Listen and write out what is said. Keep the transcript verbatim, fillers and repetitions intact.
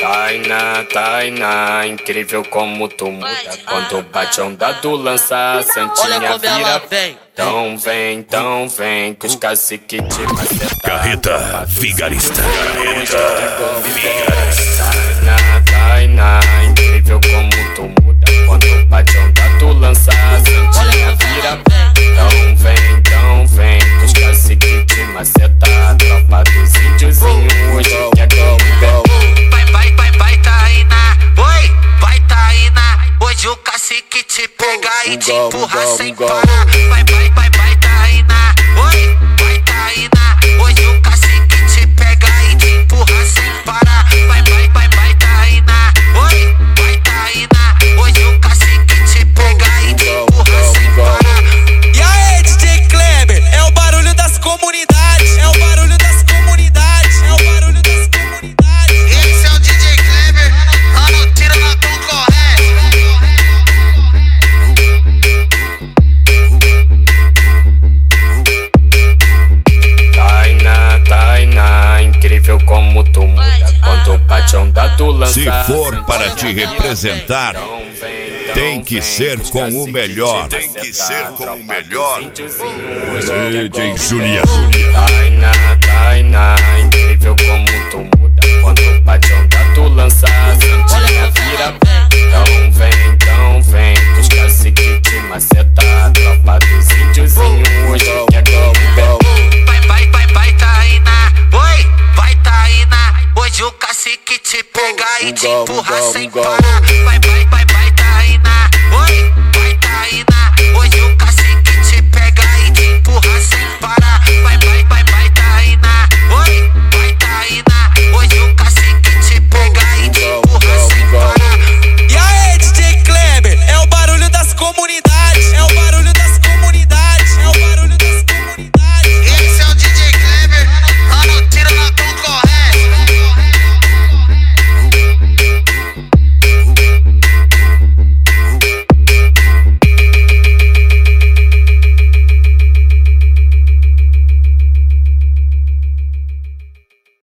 Tainá, Tainá, incrível como tu muda. Quando bate onda do lança, a santinha vira. Então vem, então vem, que os cacique te macetam. Carreta Vigarista. Tainá, Tainá, incrível como tu muda. Quando bate onda do lança, a santinha vira. Então vem, então vem, que os cacique te macetam. Tropa dos índiozinhos, hoje quer ganhar. Hoje o cacique te pega e te empurra sem parar. Vai, vai, vai, vai, Tainá. Oi, vai, Tainá. Hoje o cacique te pega e te empurra sem parar. Vai, vai, vai, vai, Tainá. Oi, vai, Tainá. Hoje o cacique te pega e te empurra sem parar. E aí, D J Kleber, é o barulho das comunidades. É o barulho das comunidades. É o barulho das comunidades. Esse é o D J Kleber, lá no tiro na concorrência. Incrível como tu muda. Quando bate onda do lança. Se for para te representar, tem que ser com o melhor. Tem que ser com o melhor. D J Julia. Tainá, Tainá, incrível como tu muda. Quando bate onda do lança, a santinha vira. Então vem, então vem, que os cacique te maceta. Tropa dos índiozinhos, hoje quer ganhar. Vai, vai, vai, vai, Tainá. Oi, vai, Tainá. Hoje o cacique te pega e te empurra sem parar. Vai, vai, vai, vai, Tainá. Oi, vai, Tainá.